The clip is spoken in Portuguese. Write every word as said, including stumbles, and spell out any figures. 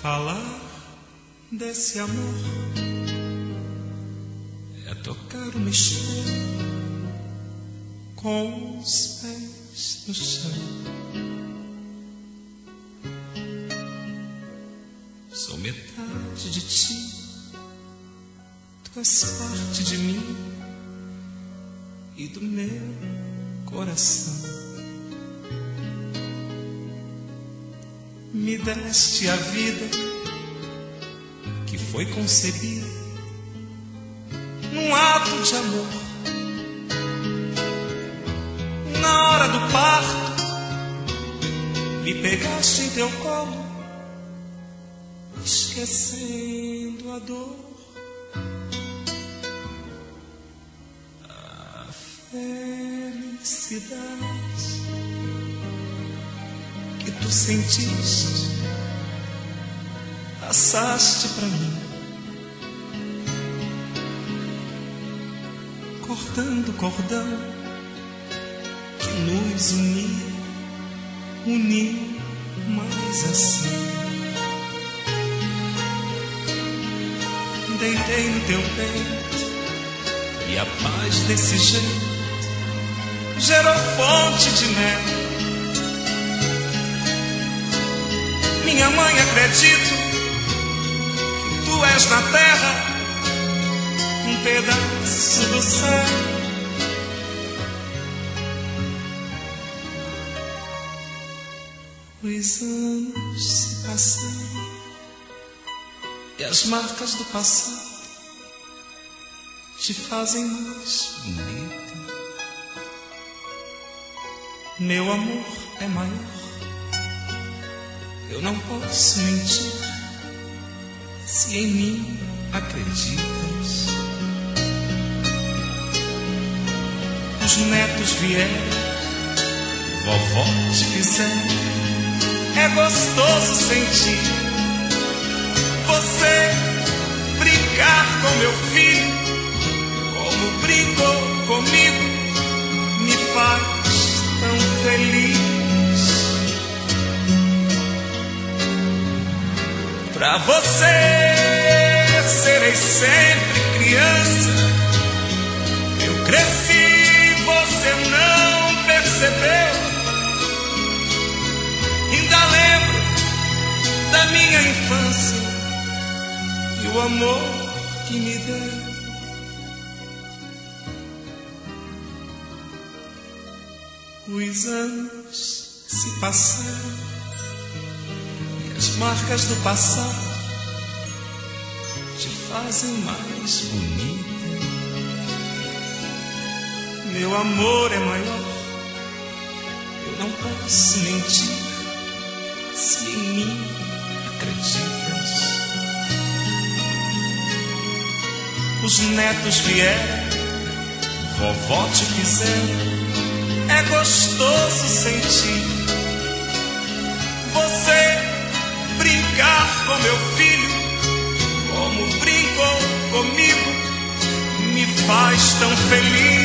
Falar desse amor é tocar uma estrela com os pés no chão. Sou metade de ti, tu és parte de mim e do meu coração. Me deste a vida que foi concebida num ato de amor. Na hora do parto, me pegaste em teu colo, esquecendo a dor. A felicidade que tu sentiste, passaste pra mim, cortando o cordão que nos unia, uniu mais assim. Deitei no teu peito e a paz desse jeito gerou fonte de mel. Minha mãe, acredito que tu és na terra um pedaço do céu. Os anos se passaram e as marcas do passado te fazem mais bonita. Meu amor é maior, eu não posso mentir. Se em mim acreditas, os netos vieram, vovó te fizeram. É gostoso sentir você brincar com meu filho, como brincou comigo, me faz tão feliz. Pra você serei sempre criança. Eu cresci, você não percebeu. Ainda lembro da minha infância e o amor que me deu. Os anos se passaram e as marcas do passado te fazem mais bonita. Meu amor é maior, eu não posso mentir. Se em mim acreditas, os netos vieram, vovó te fizeram. É gostoso sentir você brincar com meu filho, como brincou comigo, me faz tão feliz.